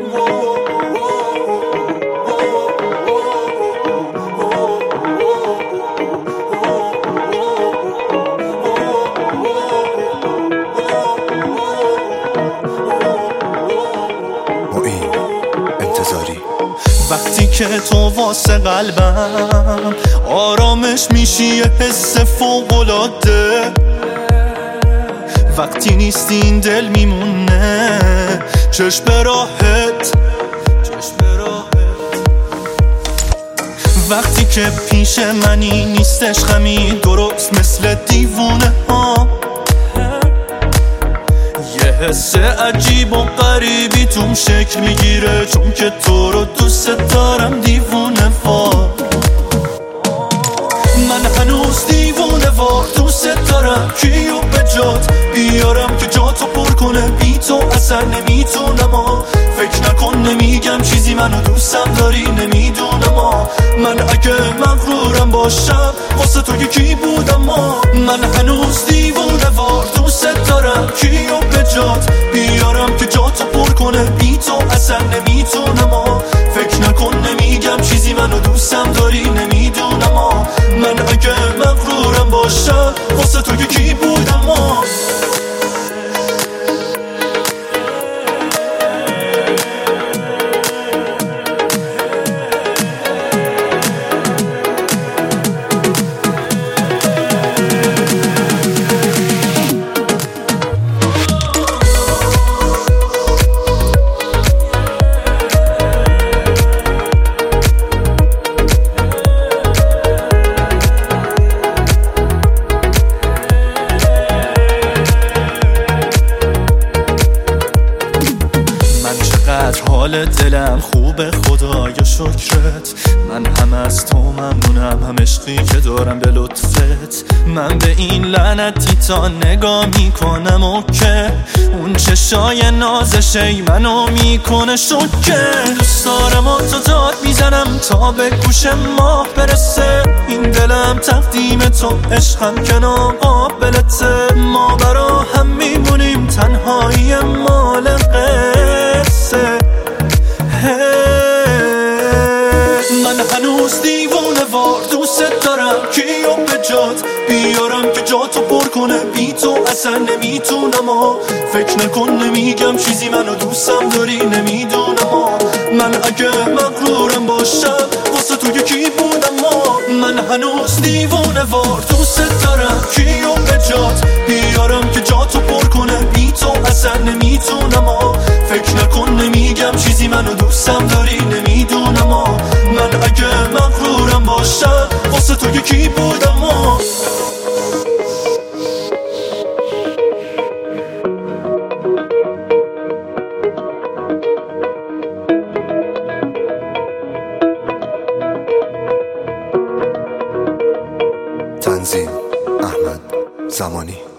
وقتی که تو واسه قلبم آرامش میشی یه حس فوق‌العاده، وقتی نیستی این دل میمونه چشم به راحت. وقتی که پیش منی نیستش غمی، درست مثل دیوونه ها، یه حس عجیب و غریبی توم شکل میگیره، چون که تو رو دوست دارم دیوونه وار. من هنوز دیوونه وار دوست دارم، کیو به جات بیارم که جاتو پر کنه، بی تو اصلا نمیتونم. فکر نکن نمیگم چیزی، منو دوستم داری نمیدونم. من اگه مغرورم باشم واسه تو یکی بودم. من هنوز دیوونه وار دوست دارم، کیو به جات بیارم که جاتو پر کنه، بی تو اصلا نمیتونم. فکر نکن نمیگم چیزی، منو دوستم داری نمیدونم. من اگه مغرورم باشم واسه تو یکی بودم. حال دلم خوبه خدایا شکرت، من هم از تو ممنونم، هم عشقی که دارم به لطفت. من به این لعنتی تا نگاه میکنم و که اون چشای نازش منو میکنه شکه. دوست دارم و تو داد میزنم تا به گوش ما برسه، این دلم تقدیم تو عشقم که ناقابلته. ما برا هم میمونیم تنهایی مال قصه. من هنوز دیوونه وار دوست دارم، کیو به جات بیارم که جاتو پر کنه، بی تو اصلا نمیتونم. فکر نکن نمیگم چیزی، منو دوستم داری نمیدونم. من اگه مغرورم باشم واسه تو یکی بودم. من هنوز دیوونه وار دوست دارم، کیو به جات بیارم که جاتو پر کنه، بی تو اصلا نمیتونم. فکر نکن نمیگم چیزی، منو دوستم داری نمیدونم. من اگه مغرورم باشم واسه تو یکی بودم. تنظیم احمد زمانی.